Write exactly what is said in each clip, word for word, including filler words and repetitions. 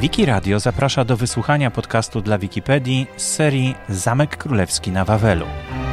Wikiradio zaprasza do wysłuchania podcastu dla Wikipedii z serii Zamek Królewski na Wawelu.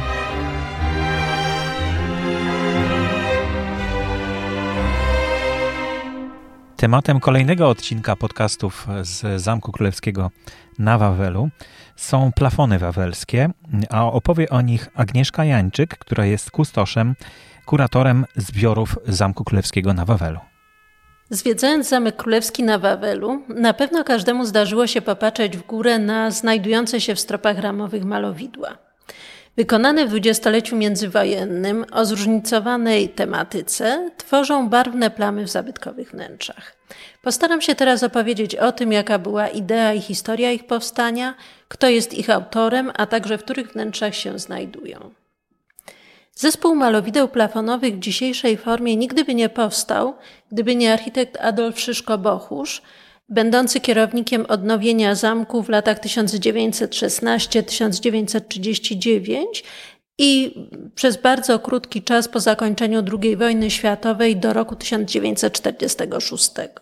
Tematem kolejnego odcinka podcastów z Zamku Królewskiego na Wawelu są plafony wawelskie, a opowie o nich Agnieszka Jańczyk, która jest kustoszem, kuratorem zbiorów Zamku Królewskiego na Wawelu. Zwiedzając Zamek Królewski na Wawelu, na pewno każdemu zdarzyło się popatrzeć w górę na znajdujące się w stropach ramowych malowidła. Wykonane w dwudziestoleciu międzywojennym o zróżnicowanej tematyce tworzą barwne plamy w zabytkowych wnętrzach. Postaram się teraz opowiedzieć o tym, jaka była idea i historia ich powstania, kto jest ich autorem, a także w których wnętrzach się znajdują. Zespół malowideł plafonowych w dzisiejszej formie nigdy by nie powstał, gdyby nie architekt Adolf Szyszko-Bochusz, będący kierownikiem odnowienia zamku w latach tysiąc dziewięćset szesnasty do tysiąc dziewięćset trzydziestego dziewiątego i przez bardzo krótki czas po zakończeniu drugiej wojny światowej do roku tysiąc dziewięćset czterdziestego szóstego.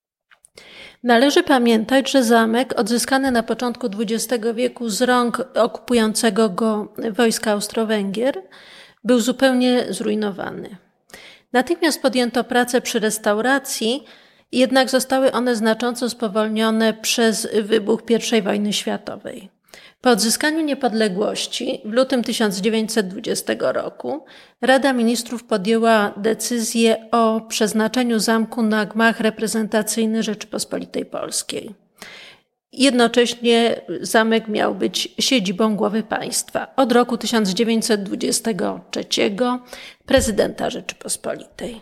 Należy pamiętać, że zamek odzyskany na początku dwudziestego wieku z rąk okupującego go wojska Austro-Węgier był zupełnie zrujnowany. Natychmiast podjęto pracę przy restauracji, jednak zostały one znacząco spowolnione przez wybuch pierwszej wojny światowej. Po odzyskaniu niepodległości w lutym tysiąc dziewięćset dwudziestego roku Rada Ministrów podjęła decyzję o przeznaczeniu zamku na gmach reprezentacyjny Rzeczypospolitej Polskiej. Jednocześnie zamek miał być siedzibą głowy państwa. Od roku tysiąc dziewięćset dwudziestego trzeciego prezydenta Rzeczypospolitej.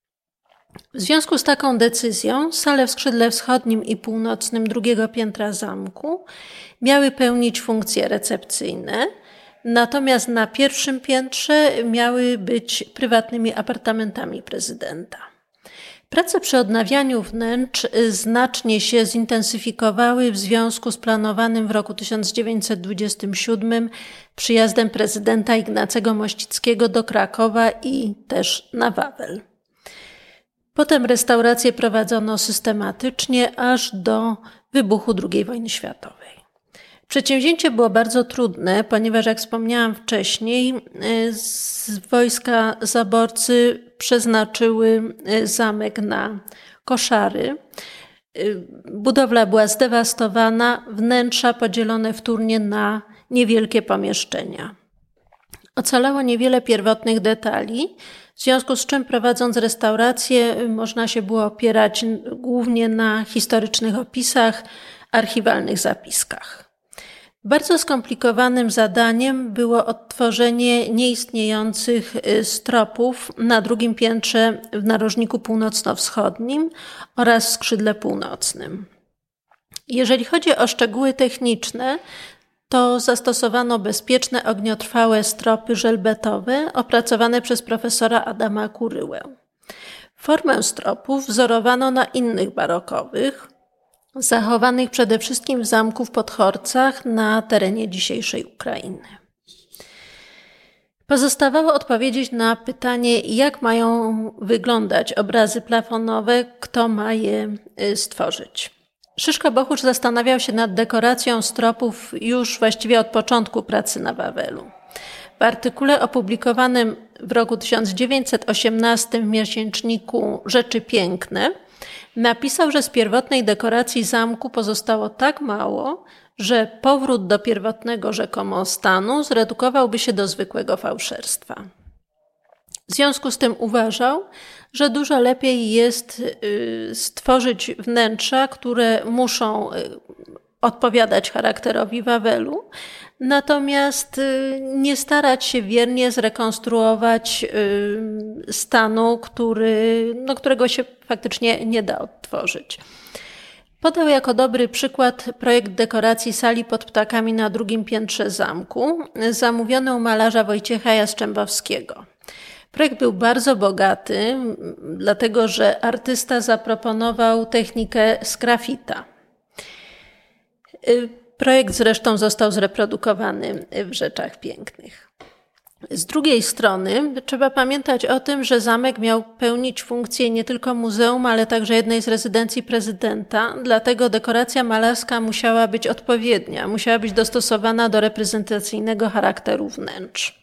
W związku z taką decyzją sale w skrzydle wschodnim i północnym drugiego piętra zamku miały pełnić funkcje recepcyjne, natomiast na pierwszym piętrze miały być prywatnymi apartamentami prezydenta. Prace przy odnawianiu wnętrz znacznie się zintensyfikowały w związku z planowanym w roku tysiąc dziewięćset dwudziestym siódmym przyjazdem prezydenta Ignacego Mościckiego do Krakowa i też na Wawel. Potem restaurację prowadzono systematycznie aż do wybuchu drugiej wojny światowej. Przedsięwzięcie było bardzo trudne, ponieważ jak wspomniałam wcześniej, z wojska zaborcy przeznaczyły zamek na koszary. Budowla była zdewastowana, wnętrza podzielone wtórnie na niewielkie pomieszczenia. Ocalało niewiele pierwotnych detali, w związku z czym prowadząc restaurację można się było opierać głównie na historycznych opisach, archiwalnych zapiskach. Bardzo skomplikowanym zadaniem było odtworzenie nieistniejących stropów na drugim piętrze w narożniku północno-wschodnim oraz w skrzydle północnym. Jeżeli chodzi o szczegóły techniczne, to zastosowano bezpieczne, ogniotrwałe stropy żelbetowe opracowane przez profesora Adama Kuryłę. Formę stropów wzorowano na innych barokowych, zachowanych przede wszystkim w zamku w Podhorcach na terenie dzisiejszej Ukrainy. Pozostawało odpowiedzieć na pytanie, jak mają wyglądać obrazy plafonowe, kto ma je stworzyć. Szyszko-Bochusz zastanawiał się nad dekoracją stropów już właściwie od początku pracy na Wawelu. W artykule opublikowanym w roku tysiąc dziewięćset osiemnastym w miesięczniku Rzeczy Piękne napisał, że z pierwotnej dekoracji zamku pozostało tak mało, że powrót do pierwotnego rzekomo stanu zredukowałby się do zwykłego fałszerstwa. W związku z tym uważał, że dużo lepiej jest stworzyć wnętrza, które muszą odpowiadać charakterowi Wawelu, natomiast nie starać się wiernie zrekonstruować stanu, który, no, którego się faktycznie nie da odtworzyć. Podał jako dobry przykład projekt dekoracji sali pod ptakami na drugim piętrze zamku, zamówiony u malarza Wojciecha Jastrzębowskiego. Projekt był bardzo bogaty, dlatego że artysta zaproponował technikę sgrafita. Projekt zresztą został zreprodukowany w Rzeczach Pięknych. Z drugiej strony trzeba pamiętać o tym, że zamek miał pełnić funkcję nie tylko muzeum, ale także jednej z rezydencji prezydenta, dlatego dekoracja malarska musiała być odpowiednia, musiała być dostosowana do reprezentacyjnego charakteru wnętrz.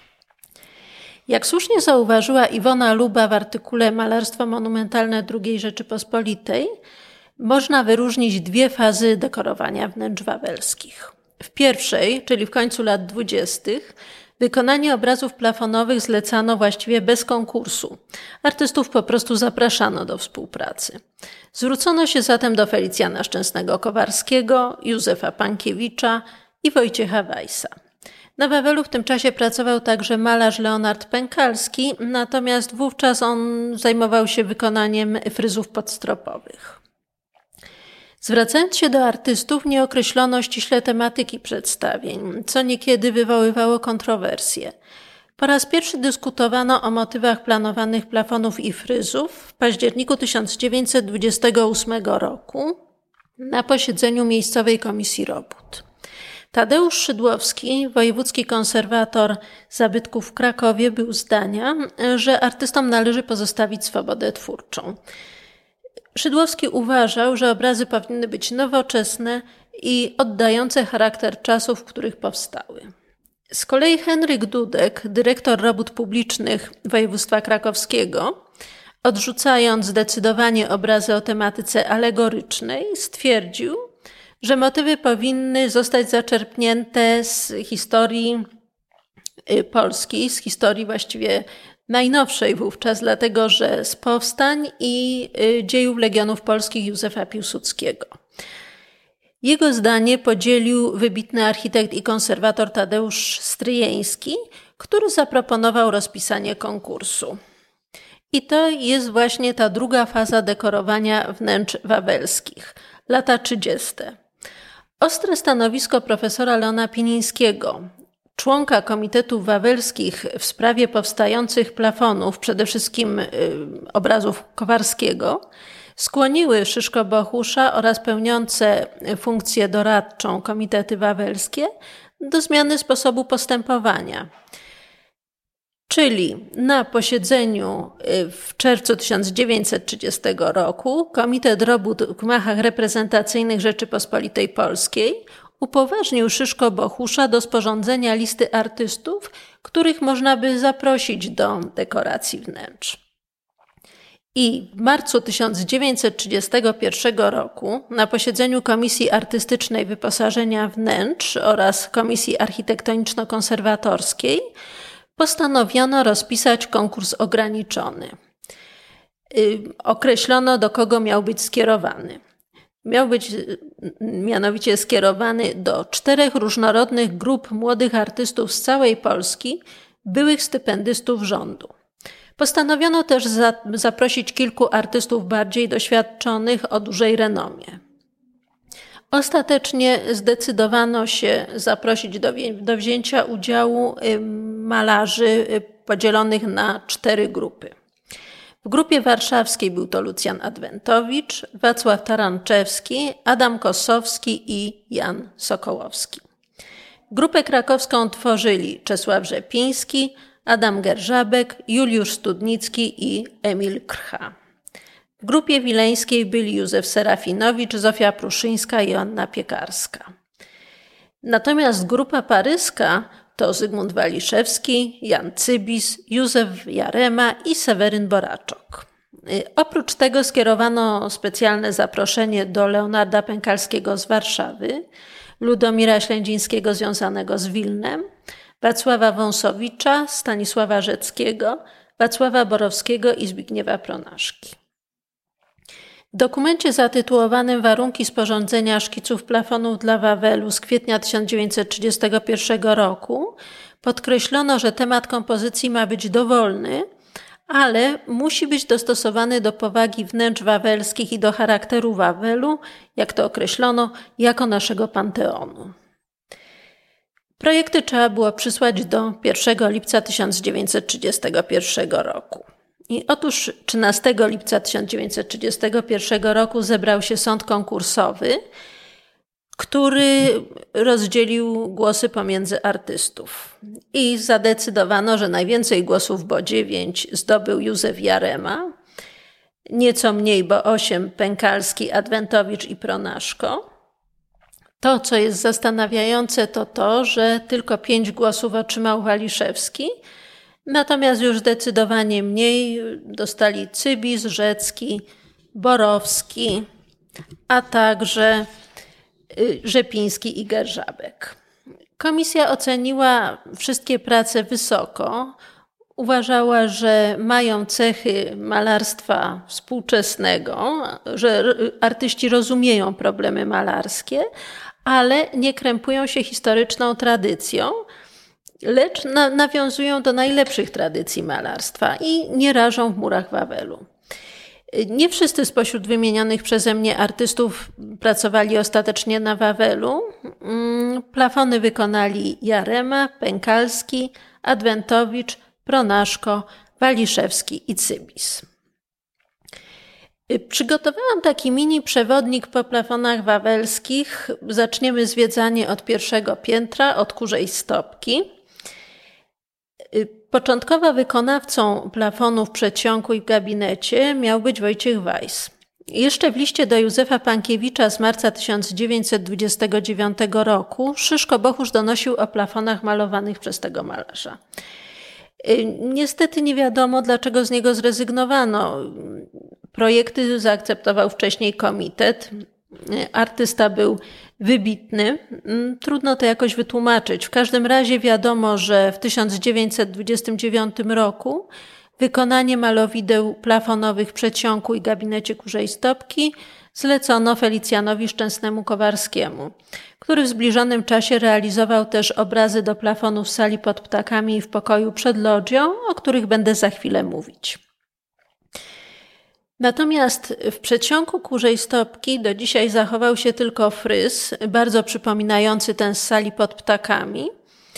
Jak słusznie zauważyła Iwona Luba w artykule Malarstwo monumentalne drugiej Rzeczypospolitej, można wyróżnić dwie fazy dekorowania wnętrz wawelskich. W pierwszej, czyli w końcu lat dwudziestych, wykonanie obrazów plafonowych zlecano właściwie bez konkursu. Artystów po prostu zapraszano do współpracy. Zwrócono się zatem do Felicjana Szczęsnego-Kowarskiego, Józefa Pankiewicza i Wojciecha Weissa. Na Wawelu w tym czasie pracował także malarz Leonard Pękalski, natomiast wówczas on zajmował się wykonaniem fryzów podstropowych. Zwracając się do artystów, nie określono ściśle tematyki przedstawień, co niekiedy wywoływało kontrowersje. Po raz pierwszy dyskutowano o motywach planowanych plafonów i fryzów w październiku tysiąc dziewięćset dwudziestego ósmego roku na posiedzeniu Miejscowej Komisji Robót. Tadeusz Szydłowski, wojewódzki konserwator zabytków w Krakowie, był zdania, że artystom należy pozostawić swobodę twórczą. Szydłowski uważał, że obrazy powinny być nowoczesne i oddające charakter czasów, w których powstały. Z kolei Henryk Dudek, dyrektor robót publicznych województwa krakowskiego, odrzucając zdecydowanie obrazy o tematyce alegorycznej, stwierdził, że motywy powinny zostać zaczerpnięte z historii Polski, z historii właściwie najnowszej wówczas, dlatego że z powstań i dziejów Legionów Polskich Józefa Piłsudskiego. Jego zdanie podzielił wybitny architekt i konserwator Tadeusz Stryjeński, który zaproponował rozpisanie konkursu. I to jest właśnie ta druga faza dekorowania wnętrz wawelskich, lata trzydzieste. Ostre stanowisko profesora Leona Pinińskiego, członka Komitetów Wawelskich w sprawie powstających plafonów, przede wszystkim y, obrazów Kowarskiego, skłoniły Szyszko-Bohusza oraz pełniące funkcję doradczą Komitety Wawelskie do zmiany sposobu postępowania. Czyli na posiedzeniu w czerwcu tysiąc dziewięćset trzydziestego roku Komitet Robót w gmachach reprezentacyjnych Rzeczypospolitej Polskiej upoważnił Szyszko-Bohusza do sporządzenia listy artystów, których można by zaprosić do dekoracji wnętrz. I w marcu tysiąc dziewięćset trzydziestego pierwszego roku na posiedzeniu Komisji Artystycznej Wyposażenia Wnętrz oraz Komisji Architektoniczno-Konserwatorskiej postanowiono rozpisać konkurs ograniczony. Określono, do kogo miał być skierowany. Miał być mianowicie skierowany do czterech różnorodnych grup młodych artystów z całej Polski, byłych stypendystów rządu. Postanowiono też za, zaprosić kilku artystów bardziej doświadczonych o dużej renomie. Ostatecznie zdecydowano się zaprosić do, do wzięcia udziału malarzy podzielonych na cztery grupy. W grupie warszawskiej był to Lucjan Adwentowicz, Wacław Taranczewski, Adam Kosowski i Jan Sokołowski. Grupę krakowską tworzyli Czesław Rzepiński, Adam Gerżabek, Juliusz Studnicki i Emil Krcha. W grupie wileńskiej byli Józef Serafinowicz, Zofia Pruszyńska i Joanna Piekarska. Natomiast grupa paryska to Zygmunt Waliszewski, Jan Cybis, Józef Jarema i Seweryn Boraczok. Oprócz tego skierowano specjalne zaproszenie do Leonarda Pękalskiego z Warszawy, Ludomira Ślędzińskiego związanego z Wilnem, Wacława Wąsowicza, Stanisława Rzeckiego, Wacława Borowskiego i Zbigniewa Pronaszki. W dokumencie zatytułowanym Warunki sporządzenia szkiców plafonów dla Wawelu z kwietnia tysiąc dziewięćset trzydziestego pierwszego roku podkreślono, że temat kompozycji ma być dowolny, ale musi być dostosowany do powagi wnętrz wawelskich i do charakteru Wawelu, jak to określono, jako naszego panteonu. Projekty trzeba było przysłać do pierwszego lipca tysiąc dziewięćset trzydziestego pierwszego roku. I otóż trzynastego lipca tysiąc dziewięćset trzydziestego pierwszego roku zebrał się sąd konkursowy, który rozdzielił głosy pomiędzy artystów. I zadecydowano, że najwięcej głosów, bo dziewięć, zdobył Józef Jarema, nieco mniej, bo osiem Pękalski, Adwentowicz i Pronaszko. To, co jest zastanawiające, to to, że tylko pięć głosów otrzymał Waliszewski, natomiast już zdecydowanie mniej dostali Cybis, Rzecki, Borowski, a także Rzepiński i Gerżabek. Komisja oceniła wszystkie prace wysoko. Uważała, że mają cechy malarstwa współczesnego, że artyści rozumieją problemy malarskie, ale nie krępują się historyczną tradycją, lecz na, nawiązują do najlepszych tradycji malarstwa i nie rażą w murach Wawelu. Nie wszyscy spośród wymienionych przeze mnie artystów pracowali ostatecznie na Wawelu. Plafony wykonali Jarema, Pękalski, Adwentowicz, Pronaszko, Waliszewski i Cybis. Przygotowałam taki mini przewodnik po plafonach wawelskich. Zaczniemy zwiedzanie od pierwszego piętra, od Kurzej Stopki. Początkowo wykonawcą plafonów w Przedsionku i w gabinecie miał być Wojciech Weiss. Jeszcze w liście do Józefa Pankiewicza z marca tysiąc dziewięćset dwudziestego dziewiątego roku Szyszko Bochusz donosił o plafonach malowanych przez tego malarza. Niestety nie wiadomo, dlaczego z niego zrezygnowano. Projekty zaakceptował wcześniej komitet. Artysta był wybitny. Trudno to jakoś wytłumaczyć. W każdym razie wiadomo, że w tysiąc dziewięćset dwudziestym dziewiątym roku wykonanie malowideł plafonowych w Przedsionku i gabinecie Kurzej Stopki zlecono Felicjanowi Szczęsnemu Kowarskiemu, który w zbliżonym czasie realizował też obrazy do plafonu w sali pod ptakami i w pokoju przed loggią, o których będę za chwilę mówić. Natomiast w Przedsionku Kurzej Stopki do dzisiaj zachował się tylko fryz, bardzo przypominający ten z sali pod ptakami.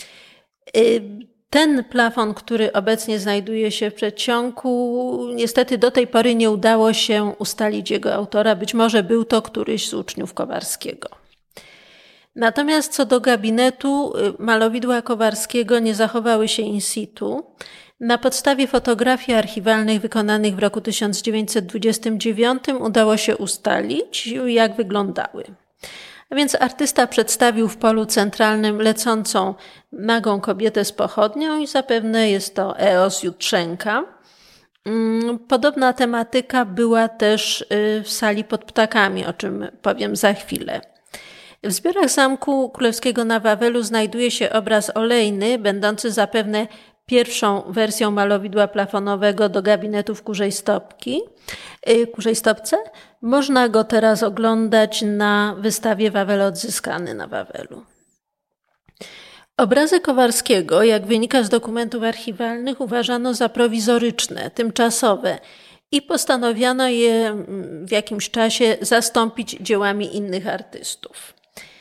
Ten plafon, który obecnie znajduje się w Przedsionku, niestety do tej pory nie udało się ustalić jego autora. Być może był to któryś z uczniów Kowarskiego. Natomiast co do gabinetu, malowidła Kowarskiego nie zachowały się in situ. Na podstawie fotografii archiwalnych wykonanych w roku tysiąc dziewięćset dwudziestym dziewiątym udało się ustalić, jak wyglądały. A więc artysta przedstawił w polu centralnym lecącą nagą kobietę z pochodnią i zapewne jest to Eos Jutrzenka. Podobna tematyka była też w sali pod ptakami, o czym powiem za chwilę. W zbiorach Zamku Królewskiego na Wawelu znajduje się obraz olejny, będący zapewne pierwszą wersją malowidła plafonowego do gabinetu w Kurzej Stopki, Kurzej Stopce. Można go teraz oglądać na wystawie Wawel odzyskany na Wawelu. Obrazy Kowarskiego, jak wynika z dokumentów archiwalnych, uważano za prowizoryczne, tymczasowe i postanowiono je w jakimś czasie zastąpić dziełami innych artystów.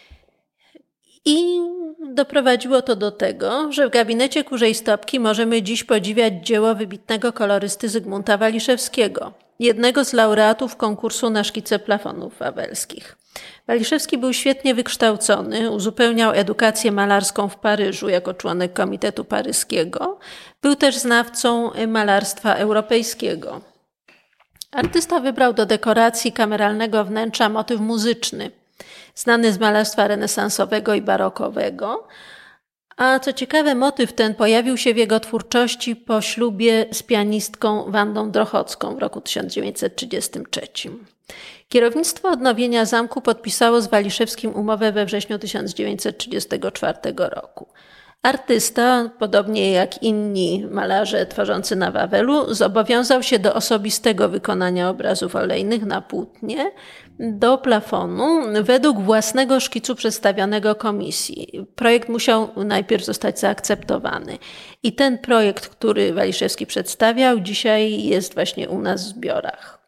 I doprowadziło to do tego, że w gabinecie Kurzej Stopki możemy dziś podziwiać dzieło wybitnego kolorysty Zygmunta Waliszewskiego, jednego z laureatów konkursu na szkice plafonów wawelskich. Waliszewski był świetnie wykształcony, uzupełniał edukację malarską w Paryżu jako członek Komitetu Paryskiego. Był też znawcą malarstwa europejskiego. Artysta wybrał do dekoracji kameralnego wnętrza motyw muzyczny, znany z malarstwa renesansowego i barokowego. A co ciekawe, motyw ten pojawił się w jego twórczości po ślubie z pianistką Wandą Drochocką w roku tysiąc dziewięćset trzydziestym trzecim. Kierownictwo odnowienia zamku podpisało z Waliszewskim umowę we wrześniu tysiąc dziewięćset trzydziestego czwartego roku. Artysta, podobnie jak inni malarze tworzący na Wawelu, zobowiązał się do osobistego wykonania obrazów olejnych na płótnie do plafonu według własnego szkicu przedstawionego komisji. Projekt musiał najpierw zostać zaakceptowany. I ten projekt, który Waliszewski przedstawiał, dzisiaj jest właśnie u nas w zbiorach.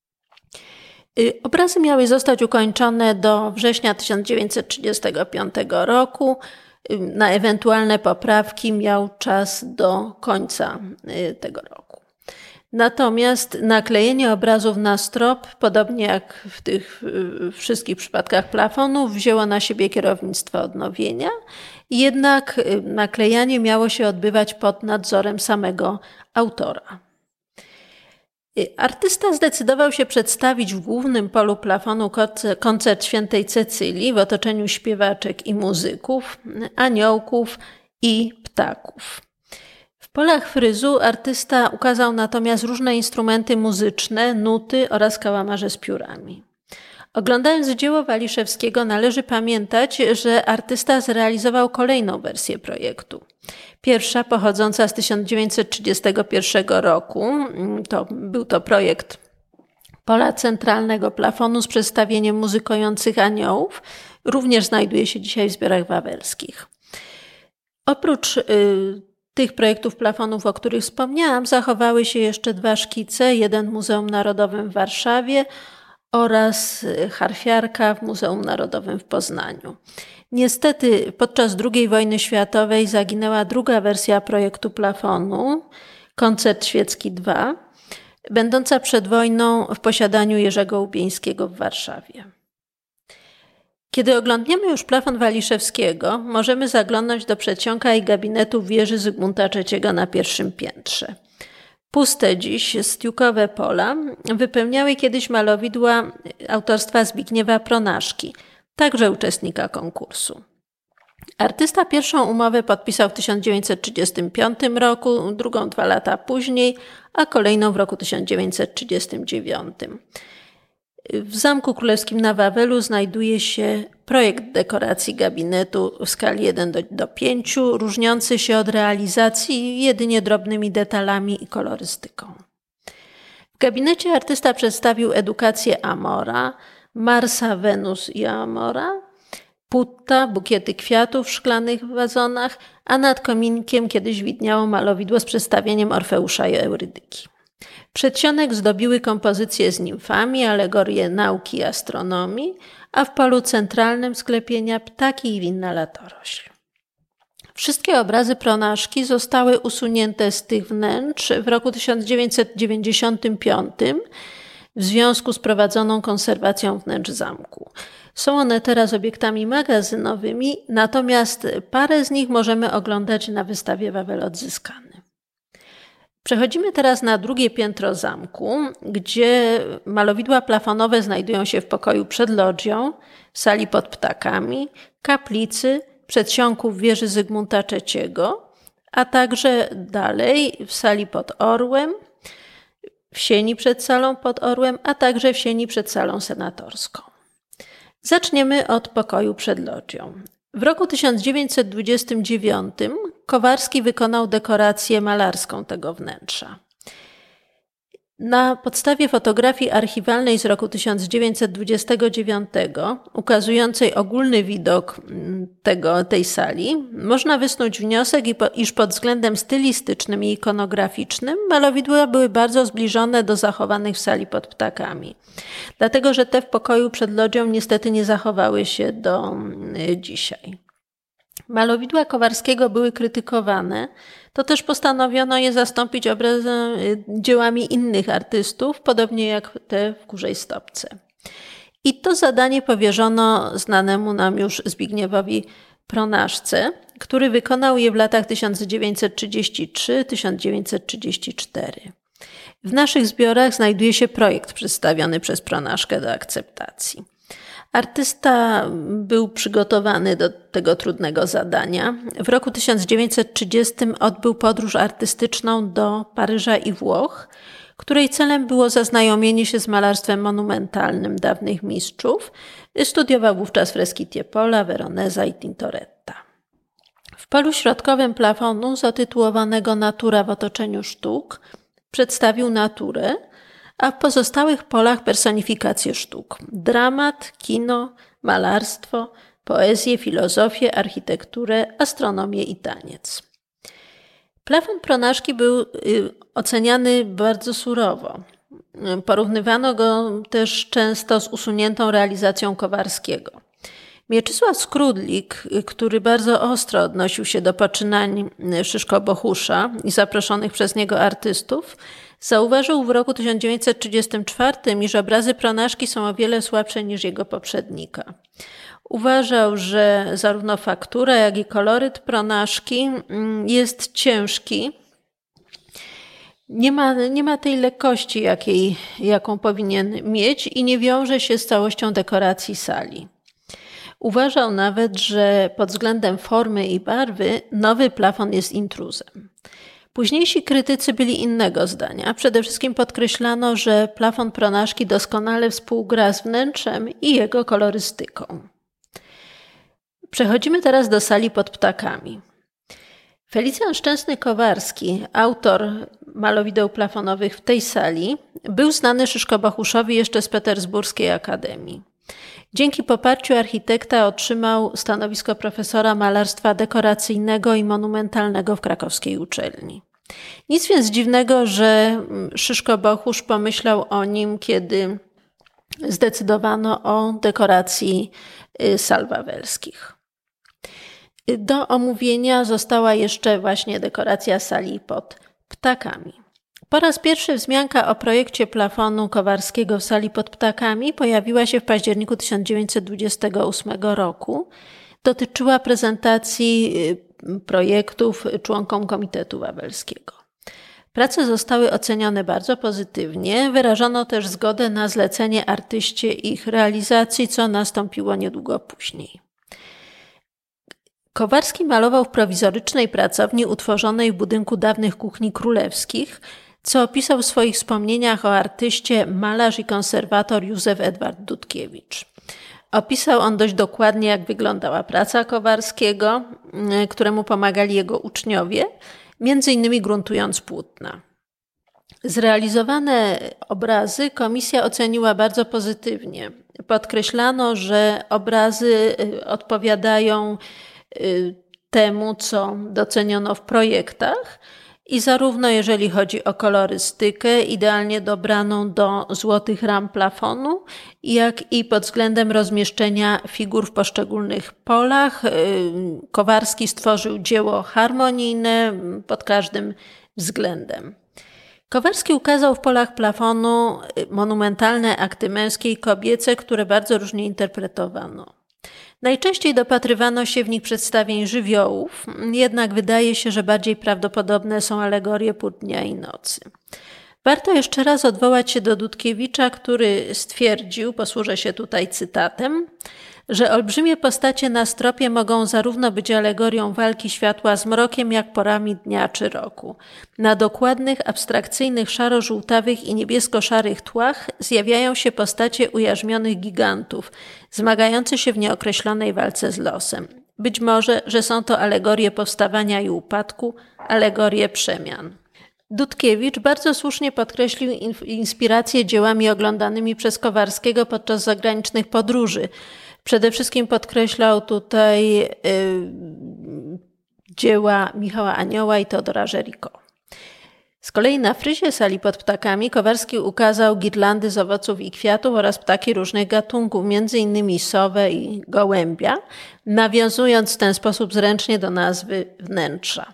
Obrazy miały zostać ukończone do września tysiąc dziewięćset trzydziestego piątego roku. Na ewentualne poprawki miał czas do końca tego roku. Natomiast naklejenie obrazów na strop, podobnie jak w tych wszystkich przypadkach plafonów, wzięło na siebie kierownictwo odnowienia, jednak naklejanie miało się odbywać pod nadzorem samego autora. Artysta zdecydował się przedstawić w głównym polu plafonu koncert świętej Cecylii w otoczeniu śpiewaczek i muzyków, aniołków i ptaków. W polach fryzu artysta ukazał natomiast różne instrumenty muzyczne, nuty oraz kałamarze z piórami. Oglądając dzieło Waliszewskiego należy pamiętać, że artysta zrealizował kolejną wersję projektu. Pierwsza pochodząca z tysiąc dziewięćset trzydziestego pierwszego roku, to był to projekt pola centralnego plafonu z przedstawieniem muzykujących aniołów, również znajduje się dzisiaj w zbiorach wawelskich. Oprócz y, tych projektów plafonów, o których wspomniałam, zachowały się jeszcze dwa szkice, jeden w Muzeum Narodowym w Warszawie oraz harfiarka w Muzeum Narodowym w Poznaniu. Niestety podczas drugiej wojny światowej zaginęła druga wersja projektu plafonu, Koncert Świecki dwa, będąca przed wojną w posiadaniu Jerzego Łubieńskiego w Warszawie. Kiedy oglądniemy już plafon Waliszewskiego, możemy zaglądnąć do przedsionka i gabinetu wieży Zygmunta trzeciego na pierwszym piętrze. Puste dziś stiukowe pola wypełniały kiedyś malowidła autorstwa Zbigniewa Pronaszki, także uczestnika konkursu. Artysta pierwszą umowę podpisał w tysiąc dziewięćset trzydziestym piątym roku, drugą dwa lata później, a kolejną w roku tysiąc dziewięćset trzydziestym dziewiątym. W Zamku Królewskim na Wawelu znajduje się projekt dekoracji gabinetu w skali jeden do pięciu, różniący się od realizacji jedynie drobnymi detalami i kolorystyką. W gabinecie artysta przedstawił edukację Amora, Marsa, Wenus i Amora, Putta, bukiety kwiatów w szklanych wazonach, a nad kominkiem kiedyś widniało malowidło z przedstawieniem Orfeusza i Eurydyki. Przedsionek zdobiły kompozycje z nimfami, alegorie nauki i astronomii, a w polu centralnym sklepienia ptaki i winna latorośl. Wszystkie obrazy Pronaszki zostały usunięte z tych wnętrz w roku tysiąc dziewięćset dziewięćdziesiątym piątym w związku z prowadzoną konserwacją wnętrz zamku. Są one teraz obiektami magazynowymi, natomiast parę z nich możemy oglądać na wystawie Wawel Odzyskany. Przechodzimy teraz na drugie piętro zamku, gdzie malowidła plafonowe znajdują się w pokoju przed lodżią, w sali pod ptakami, kaplicy, przedsionku w wieży Zygmunta trzeciego, a także dalej w sali pod orłem, w sieni przed salą pod orłem, a także w sieni przed salą senatorską. Zaczniemy od pokoju przed lodżią. W roku tysiąc dziewięćset dwudziestym dziewiątym Kowarski wykonał dekorację malarską tego wnętrza. Na podstawie fotografii archiwalnej z roku tysiąc dziewięćset dwudziestego dziewiątego, ukazującej ogólny widok tego, tej sali, można wysnuć wniosek, iż pod względem stylistycznym i ikonograficznym malowidła były bardzo zbliżone do zachowanych w sali pod ptakami. Dlatego, że te w pokoju przed lodżią niestety nie zachowały się do dzisiaj. Malowidła Kowarskiego były krytykowane, to też postanowiono je zastąpić obrazem, dziełami innych artystów, podobnie jak te w Kurzej Stopce. I to zadanie powierzono znanemu nam już Zbigniewowi Pronaszce, który wykonał je w latach tysiąc dziewięćset trzydziestym trzecim do tysiąc dziewięćset trzydziestego czwartego. W naszych zbiorach znajduje się projekt przedstawiony przez Pronaszkę do akceptacji. Artysta był przygotowany do tego trudnego zadania. W roku tysiąc dziewięćset trzydziestym odbył podróż artystyczną do Paryża i Włoch, której celem było zaznajomienie się z malarstwem monumentalnym dawnych mistrzów. Studiował wówczas freski Tiepola, Veroneza i Tintoretta. W polu środkowym plafonu, zatytułowanego Natura w otoczeniu sztuk, przedstawił naturę, a w pozostałych polach personifikację sztuk. Dramat, kino, malarstwo, poezję, filozofię, architekturę, astronomię i taniec. Plafon Pronaszki był oceniany bardzo surowo. Porównywano go też często z usuniętą realizacją Kowarskiego. Mieczysław Skrudlik, który bardzo ostro odnosił się do poczynań Szyszko Bohusza i zaproszonych przez niego artystów, Zauważył w roku tysiąc dziewięćset trzydziestym czwartym, iż obrazy Pronaszki są o wiele słabsze niż jego poprzednika. Uważał, że zarówno faktura, jak i koloryt Pronaszki jest ciężki. Nie ma, nie ma tej lekkości, jakiej, jaką powinien mieć i nie wiąże się z całością dekoracji sali. Uważał nawet, że pod względem formy i barwy nowy plafon jest intruzem. Późniejsi krytycy byli innego zdania. Przede wszystkim podkreślano, że plafon Pronaszki doskonale współgra z wnętrzem i jego kolorystyką. Przechodzimy teraz do sali pod ptakami. Felicjan Szczęsny-Kowarski, autor malowideł plafonowych w tej sali, był znany Szyszko-Bohuszowi jeszcze z Petersburskiej Akademii. Dzięki poparciu architekta otrzymał stanowisko profesora malarstwa dekoracyjnego i monumentalnego w krakowskiej uczelni. Nic więc dziwnego, że Szyszko-Bohusz pomyślał o nim, kiedy zdecydowano o dekoracji sal wawelskich. Do omówienia została jeszcze właśnie dekoracja sali pod ptakami. Po raz pierwszy wzmianka o projekcie plafonu Kowarskiego w sali pod ptakami pojawiła się w październiku tysiąc dziewięćset dwudziestego ósmego roku. Dotyczyła prezentacji projektów członkom Komitetu Wawelskiego. Prace zostały ocenione bardzo pozytywnie. Wyrażono też zgodę na zlecenie artyście ich realizacji, co nastąpiło niedługo później. Kowarski malował w prowizorycznej pracowni utworzonej w budynku dawnych kuchni królewskich, co opisał w swoich wspomnieniach o artyście malarz i konserwator Józef Edward Dudkiewicz. Opisał on dość dokładnie, jak wyglądała praca Kowarskiego, któremu pomagali jego uczniowie, między innymi gruntując płótna. Zrealizowane obrazy komisja oceniła bardzo pozytywnie. Podkreślano, że obrazy odpowiadają temu, co doceniono w projektach i zarówno jeżeli chodzi o kolorystykę idealnie dobraną do złotych ram plafonu, jak i pod względem rozmieszczenia figur w poszczególnych polach. Kowarski stworzył dzieło harmonijne pod każdym względem. Kowarski ukazał w polach plafonu monumentalne akty męskie i kobiece, które bardzo różnie interpretowano. Najczęściej dopatrywano się w nich przedstawień żywiołów, jednak wydaje się, że bardziej prawdopodobne są alegorie pór dnia i nocy. Warto jeszcze raz odwołać się do Dudkiewicza, który stwierdził, posłużę się tutaj cytatem, że olbrzymie postacie na stropie mogą zarówno być alegorią walki światła z mrokiem, jak porami dnia czy roku. Na dokładnych, abstrakcyjnych, szaro-żółtawych i niebiesko-szarych tłach zjawiają się postacie ujarzmionych gigantów, zmagających się w nieokreślonej walce z losem. Być może, że są to alegorie powstawania i upadku, alegorie przemian. Dudkiewicz bardzo słusznie podkreślił inspirację dziełami oglądanymi przez Kowarskiego podczas zagranicznych podróży. Przede wszystkim podkreślał tutaj y, dzieła Michała Anioła i Teodora Géricault. Z kolei na fryzie sali pod ptakami Kowarski ukazał girlandy z owoców i kwiatów oraz ptaki różnych gatunków, między innymi sowę i gołębia, nawiązując w ten sposób zręcznie do nazwy wnętrza.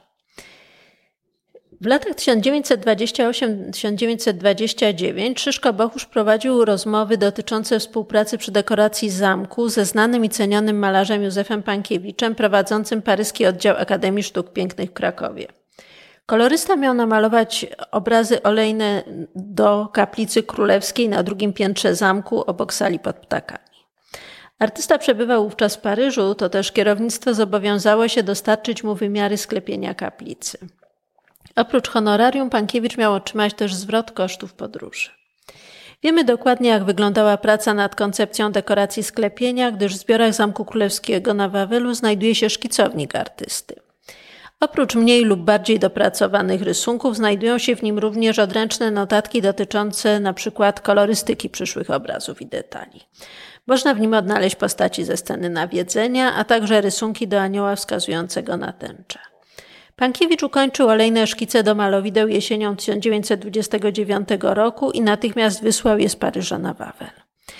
W latach tysiąc dziewięćset dwudziestym ósmym do tysiąc dziewięćset dwudziestego dziewiątego Szyszko-Bohusz prowadził rozmowy dotyczące współpracy przy dekoracji zamku ze znanym i cenionym malarzem Józefem Pankiewiczem, prowadzącym paryski oddział Akademii Sztuk Pięknych w Krakowie. Kolorysta miał namalować obrazy olejne do kaplicy królewskiej na drugim piętrze zamku obok sali pod ptakami. Artysta przebywał wówczas w Paryżu, to też kierownictwo zobowiązało się dostarczyć mu wymiary sklepienia kaplicy. Oprócz honorarium Pankiewicz miał otrzymać też zwrot kosztów podróży. Wiemy dokładnie, jak wyglądała praca nad koncepcją dekoracji sklepienia, gdyż w zbiorach Zamku Królewskiego na Wawelu znajduje się szkicownik artysty. Oprócz mniej lub bardziej dopracowanych rysunków znajdują się w nim również odręczne notatki dotyczące np. kolorystyki przyszłych obrazów i detali. Można w nim odnaleźć postaci ze sceny nawiedzenia, a także rysunki do anioła wskazującego na tęczę. Pankiewicz ukończył olejne szkice do malowideł jesienią tysiąc dziewięćset dwudziestego dziewiątego roku i natychmiast wysłał je z Paryża na Wawel.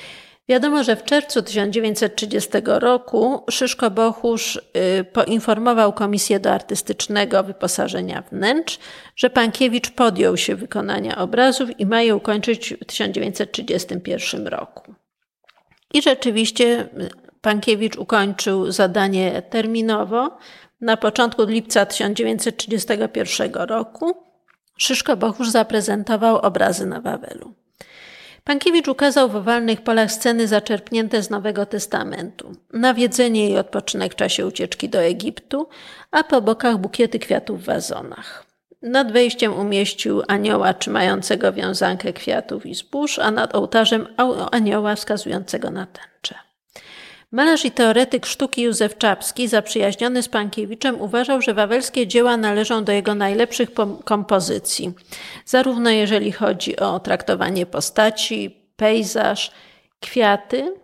Wiadomo, że w czerwcu tysiąc dziewięćset trzydziestego roku Szyszko Bochusz poinformował Komisję do Artystycznego Wyposażenia Wnętrz, że Pankiewicz podjął się wykonania obrazów i ma je ukończyć w tysiąc dziewięćset trzydziestym pierwszym roku. I rzeczywiście Pankiewicz ukończył zadanie terminowo. Na początku lipca tysiąc dziewięćset trzydziestego pierwszego roku Szyszko Bochusz zaprezentował obrazy na Wawelu. Pankiewicz ukazał w owalnych polach sceny zaczerpnięte z Nowego Testamentu, nawiedzenie i odpoczynek w czasie ucieczki do Egiptu, a po bokach bukiety kwiatów w wazonach. Nad wejściem umieścił anioła trzymającego wiązankę kwiatów i zbóż, a nad ołtarzem anioła wskazującego na tęczę. Malarz i teoretyk sztuki Józef Czapski, zaprzyjaźniony z Pankiewiczem, uważał, że wawelskie dzieła należą do jego najlepszych kompozycji, zarówno jeżeli chodzi o traktowanie postaci, pejzaż, kwiaty.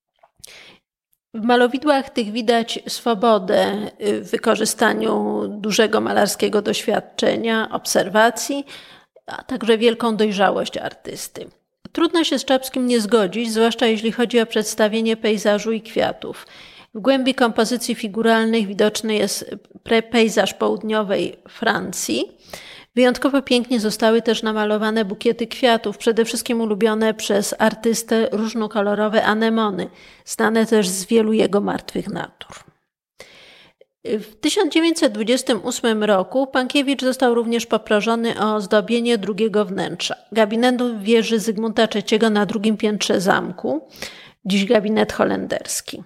W malowidłach tych widać swobodę w wykorzystaniu dużego malarskiego doświadczenia, obserwacji, a także wielką dojrzałość artysty. Trudno się z Czapskim nie zgodzić, zwłaszcza jeśli chodzi o przedstawienie pejzażu i kwiatów. W głębi kompozycji figuralnych widoczny jest pejzaż południowej Francji. Wyjątkowo pięknie zostały też namalowane bukiety kwiatów, przede wszystkim ulubione przez artystę różnokolorowe anemony, znane też z wielu jego martwych natur. W tysiąc dziewięćset dwudziestym ósmym roku Pankiewicz został również poproszony o zdobienie drugiego wnętrza, gabinetu wieży Zygmunta trzeciego na drugim piętrze zamku, dziś gabinet holenderski.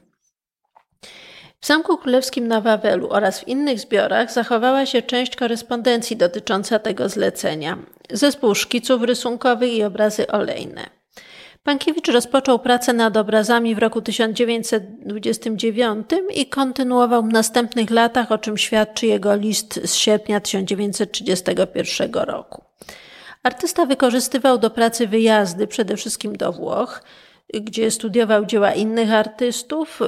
W Zamku Królewskim na Wawelu oraz w innych zbiorach zachowała się część korespondencji dotycząca tego zlecenia, zespół szkiców rysunkowych i obrazy olejne. Pankiewicz rozpoczął pracę nad obrazami w roku tysiąc dziewięćset dwudziestym dziewiątym i kontynuował w następnych latach, o czym świadczy jego list z sierpnia tysiąc dziewięćset trzydziestego pierwszego roku. Artysta wykorzystywał do pracy wyjazdy, przede wszystkim do Włoch, gdzie studiował dzieła innych artystów.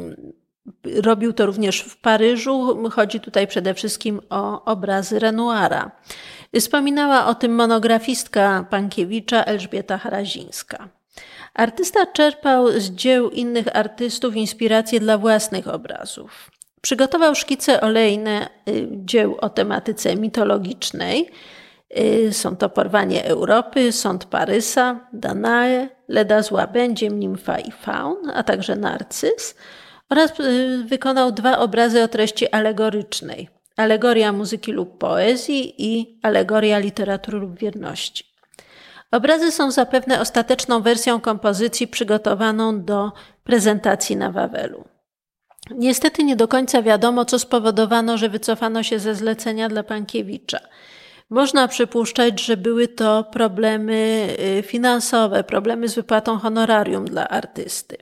Robił to również w Paryżu. Chodzi tutaj przede wszystkim o obrazy Renoira. Wspominała o tym monografistka Pankiewicza Elżbieta Harazińska. Artysta czerpał z dzieł innych artystów inspiracje dla własnych obrazów. Przygotował szkice olejne dzieł o tematyce mitologicznej. Są to Porwanie Europy, Sąd Parysa, Danae, Leda z łabędziem, Nimfa i Faun, a także Narcyz. Oraz wykonał dwa obrazy o treści alegorycznej. Alegoria muzyki lub poezji i alegoria literatury lub wierności. Obrazy są zapewne ostateczną wersją kompozycji przygotowaną do prezentacji na Wawelu. Niestety nie do końca wiadomo, co spowodowano, że wycofano się ze zlecenia dla Pankiewicza. Można przypuszczać, że były to problemy finansowe, problemy z wypłatą honorarium dla artysty.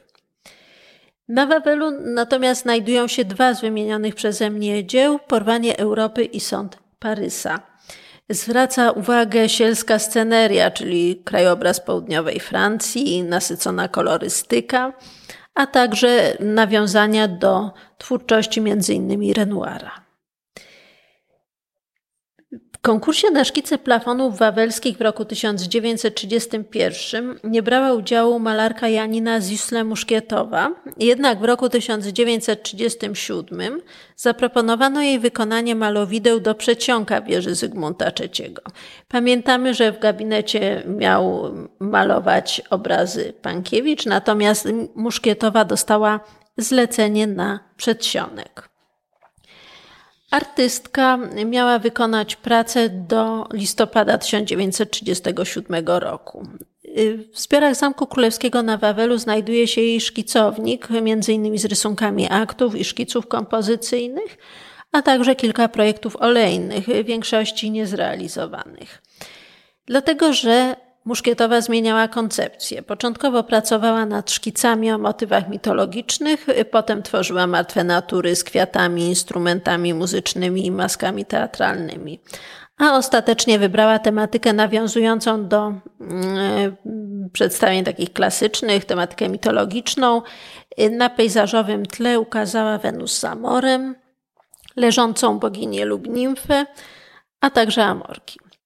Na Wawelu natomiast znajdują się dwa z wymienionych przeze mnie dzieł, Porwanie Europy i Sąd Parysa. Zwraca uwagę sielska sceneria, czyli krajobraz południowej Francji, nasycona kolorystyka, a także nawiązania do twórczości między innymi Renoira. W konkursie na szkice plafonów wawelskich w roku tysiąc dziewięćset trzydziestym pierwszym nie brała udziału malarka Janina Zisle-Muszkietowa, jednak w roku tysiąc dziewięćset trzydziestym siódmym zaproponowano jej wykonanie malowideł do przedsionka wieży Zygmunta trzeciego. Pamiętamy, że w gabinecie miał malować obrazy Pankiewicz, natomiast Muszkietowa dostała zlecenie na przedsionek. Artystka miała wykonać pracę do listopada tysiąc dziewięćset trzydziestego siódmego roku. W zbiorach Zamku Królewskiego na Wawelu znajduje się jej szkicownik, między innymi z rysunkami aktów i szkiców kompozycyjnych, a także kilka projektów olejnych, w większości niezrealizowanych. Dlatego, że Muszkietowa zmieniała koncepcję. Początkowo pracowała nad szkicami o motywach mitologicznych, potem tworzyła martwe natury z kwiatami, instrumentami muzycznymi i maskami teatralnymi. A ostatecznie wybrała tematykę nawiązującą do y, przedstawień takich klasycznych, tematykę mitologiczną. Na pejzażowym tle ukazała Wenus z Amorem, leżącą boginię lub nimfę, a także Amorki.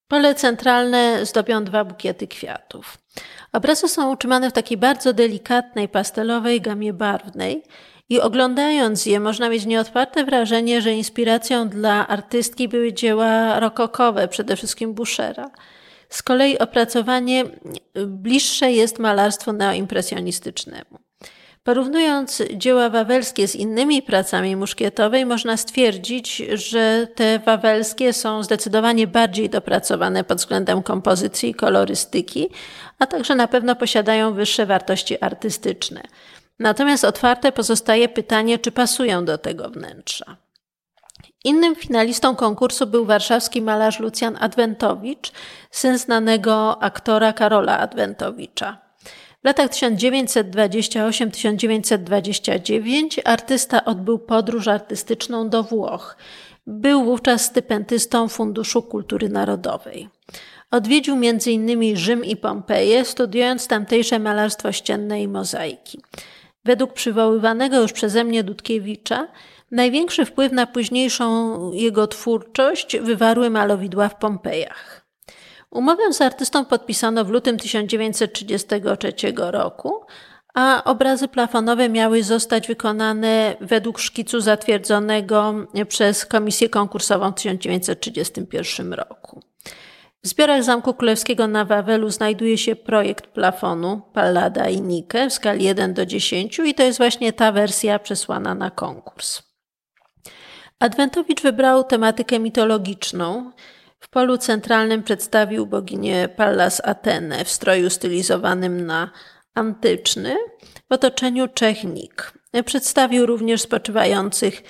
Pole centralne zdobią dwa bukiety kwiatów. Obrazy są utrzymane w takiej bardzo delikatnej, pastelowej gamie barwnej i oglądając je można mieć nieodparte wrażenie, że inspiracją dla artystki były dzieła rokokowe, przede wszystkim Bouchera. Z kolei opracowanie bliższe jest malarstwu neoimpresjonistycznemu. Porównując dzieła wawelskie z innymi pracami Muszkietowej, można stwierdzić, że te wawelskie są zdecydowanie bardziej dopracowane pod względem kompozycji i kolorystyki, a także na pewno posiadają wyższe wartości artystyczne. Natomiast otwarte pozostaje pytanie, czy pasują do tego wnętrza. Innym finalistą konkursu był warszawski malarz Lucjan Adwentowicz, syn znanego aktora Karola Adwentowicza. W latach tysiąc dziewięćset dwudziestym ósmym do tysiąc dziewięćset dwudziestego dziewiątego artysta odbył podróż artystyczną do Włoch. Był wówczas stypendystą Funduszu Kultury Narodowej. Odwiedził między innymi Rzym i Pompeję, studiując tamtejsze malarstwo ścienne i mozaiki. Według przywoływanego już przeze mnie Dudkiewicza największy wpływ na późniejszą jego twórczość wywarły malowidła w Pompejach. Umowę z artystą podpisano w lutym tysiąc dziewięćset trzydziestego trzeciego roku, a obrazy plafonowe miały zostać wykonane według szkicu zatwierdzonego przez komisję konkursową w tysiąc dziewięćset trzydziestym pierwszym roku. W zbiorach Zamku Królewskiego na Wawelu znajduje się projekt plafonu Pallada i Nike w skali jeden do dziesięciu i to jest właśnie ta wersja przesłana na konkurs. Adwentowicz wybrał tematykę mitologiczną. W polu centralnym przedstawił boginię Pallas Atenę w stroju stylizowanym na antyczny, w otoczeniu trzech nik. Przedstawił również spoczywających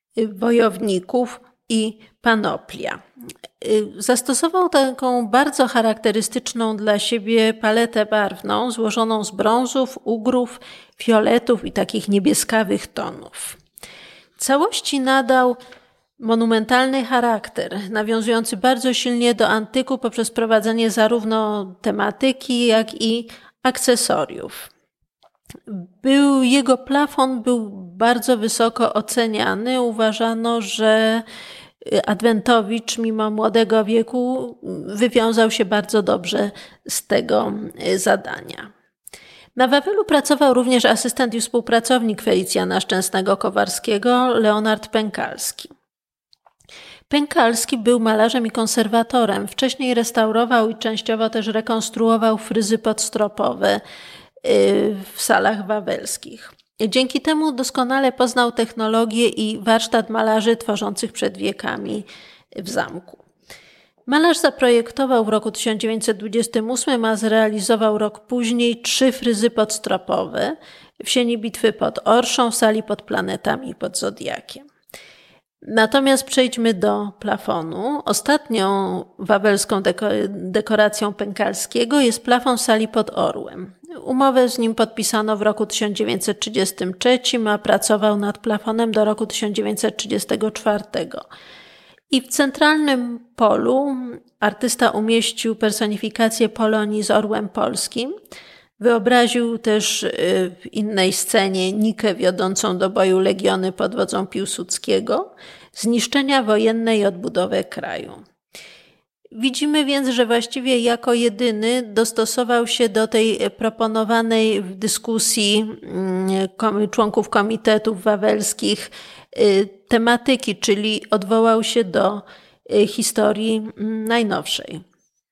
wojowników i panoplia. Zastosował taką bardzo charakterystyczną dla siebie paletę barwną, złożoną z brązów, ugrów, fioletów i takich niebieskawych tonów. Całości nadał monumentalny charakter, nawiązujący bardzo silnie do antyku poprzez prowadzenie zarówno tematyki, jak i akcesoriów. Był, jego plafon był bardzo wysoko oceniany. Uważano, że Adwentowicz mimo młodego wieku wywiązał się bardzo dobrze z tego zadania. Na Wawelu pracował również asystent i współpracownik Felicjana Szczęsnego-Kowarskiego, Leonard Pękalski. Pękalski był malarzem i konserwatorem. Wcześniej restaurował i częściowo też rekonstruował fryzy podstropowe w salach wawelskich. Dzięki temu doskonale poznał technologię i warsztat malarzy tworzących przed wiekami w zamku. Malarz zaprojektował w roku tysiąc dziewięćset dwudziestym ósmym, a zrealizował rok później trzy fryzy podstropowe w sieni bitwy pod Orszą, w sali pod Planetami i pod Zodiakiem. Natomiast przejdźmy do plafonu. Ostatnią wawelską deko- dekoracją Pękalskiego jest plafon w sali pod Orłem. Umowę z nim podpisano w roku tysiąc dziewięćset trzydziestym trzecim, a pracował nad plafonem do roku tysiąc dziewięćset trzydziestego czwartego. I w centralnym polu artysta umieścił personifikację Polonii z orłem polskim. Wyobraził też w innej scenie Nikę wiodącą do boju legiony pod wodzą Piłsudskiego, zniszczenia wojenne i odbudowę kraju. Widzimy więc, że właściwie jako jedyny dostosował się do tej proponowanej w dyskusji członków komitetów wawelskich tematyki, czyli odwołał się do historii najnowszej.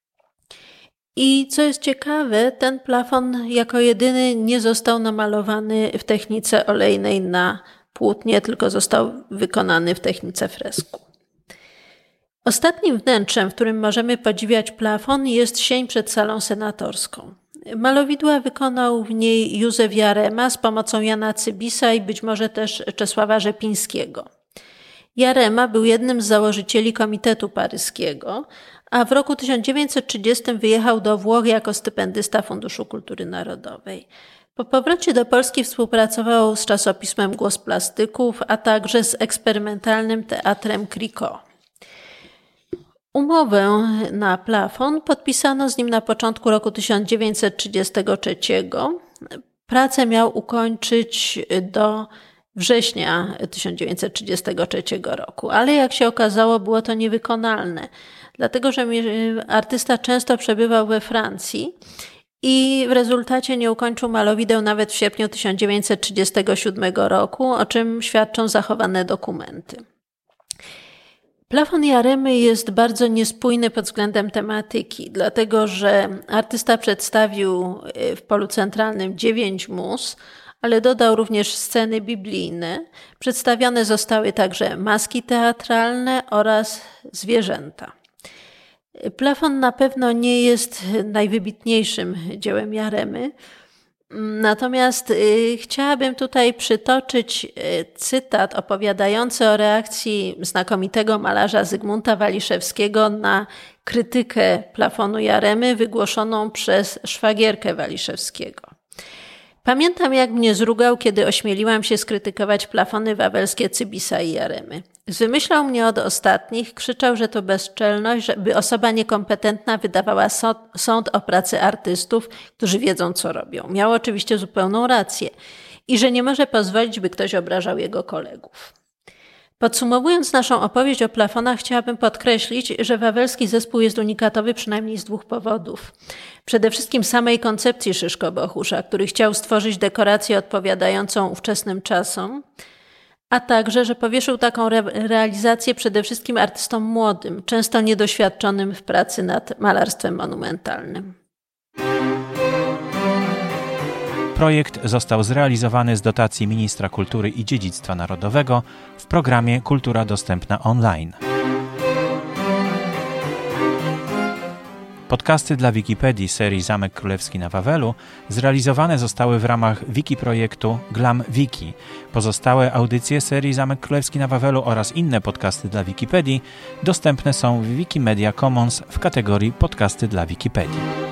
I co jest ciekawe, ten plafon jako jedyny nie został namalowany w technice olejnej na płótnie, tylko został wykonany w technice fresku. Ostatnim wnętrzem, w którym możemy podziwiać plafon, jest sień przed salą senatorską. Malowidła wykonał w niej Józef Jarema z pomocą Jana Cybisa i być może też Czesława Rzepińskiego. Jarema był jednym z założycieli Komitetu Paryskiego, a w roku tysiąc dziewięćset trzydziestym wyjechał do Włoch jako stypendysta Funduszu Kultury Narodowej. Po powrocie do Polski współpracował z czasopismem Głos Plastyków, a także z eksperymentalnym teatrem Cricot. Umowę na plafon podpisano z nim na początku roku tysiąc dziewięćset trzydziestego trzeciego. Pracę miał ukończyć do września tysiąc dziewięćset trzydziestego trzeciego roku, ale jak się okazało, było to niewykonalne, dlatego że artysta często przebywał we Francji i w rezultacie nie ukończył malowideł nawet w sierpniu tysiąc dziewięćset trzydziestego siódmego roku, o czym świadczą zachowane dokumenty. Plafon Jaremy jest bardzo niespójny pod względem tematyki, dlatego że artysta przedstawił w polu centralnym dziewięć mus, ale dodał również sceny biblijne. Przedstawione zostały także maski teatralne oraz zwierzęta. Plafon na pewno nie jest najwybitniejszym dziełem Jaremy, natomiast y, chciałabym tutaj przytoczyć y, cytat opowiadający o reakcji znakomitego malarza Zygmunta Waliszewskiego na krytykę plafonu Jaremy wygłoszoną przez szwagierkę Waliszewskiego. Pamiętam, jak mnie zrugał, kiedy ośmieliłam się skrytykować plafony wawelskie Cybisa i Jaremy. Zwymyślał mnie od ostatnich, krzyczał, że to bezczelność, żeby osoba niekompetentna wydawała sąd, sąd o pracy artystów, którzy wiedzą, co robią. Miał oczywiście zupełną rację i że nie może pozwolić, by ktoś obrażał jego kolegów. Podsumowując naszą opowieść o plafonach, chciałabym podkreślić, że wawelski zespół jest unikatowy przynajmniej z dwóch powodów. Przede wszystkim samej koncepcji Szyszko-Bohusza, który chciał stworzyć dekorację odpowiadającą ówczesnym czasom, a także, że powierzył taką re- realizację przede wszystkim artystom młodym, często niedoświadczonym w pracy nad malarstwem monumentalnym. Projekt został zrealizowany z dotacji Ministra Kultury i Dziedzictwa Narodowego w programie Kultura Dostępna Online. Podcasty dla Wikipedii serii Zamek Królewski na Wawelu zrealizowane zostały w ramach wiki projektu Glam Wiki. Pozostałe audycje serii Zamek Królewski na Wawelu oraz inne podcasty dla Wikipedii dostępne są w Wikimedia Commons w kategorii Podcasty dla Wikipedii.